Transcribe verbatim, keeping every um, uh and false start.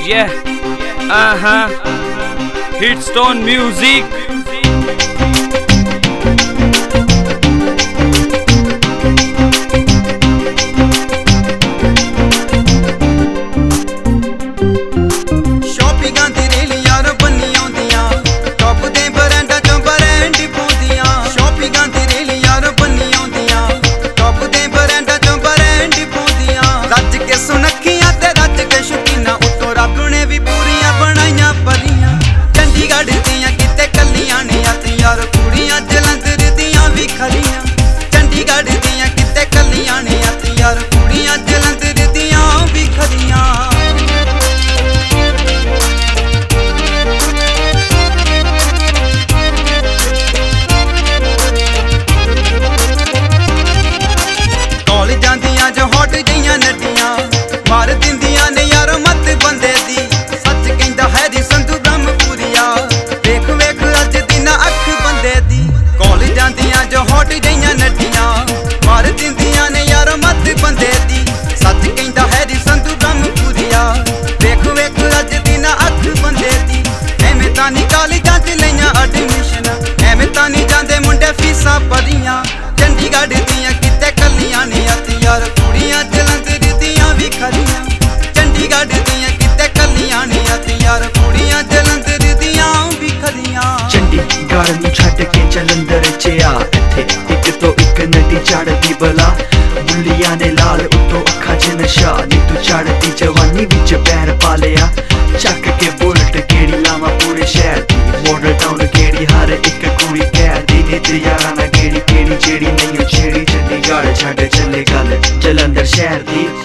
Yeah, uh-huh. Hitstone Music. Chandigarh दियां किते कलियां ने यार कुड़ियां जलंधर दियां भी खरियां चंडीगढ़ दियां किते कलियां ने यार कुड़ियां जलंधर दियां भी खरियां चंडीगढ़ नूं छड्ड के जलंधर च आ इत्थे इक तो इक नदी चढ़दी बला बुल्लियां ने लाल उत्तों अखां च नशा नी तू चढ़दी जवानी विच पैर पा लिया चक के बुलट केड़ी लावां पूरे शहर दी मॉडल टाउन केड़ी हर एक कुड़ी कहर दी नित यारां ना केड़ी केड़ी जेड़ी नहीं छेड़ी चंडीगढ़ छड्ड चले गल जलंधर शहर दी।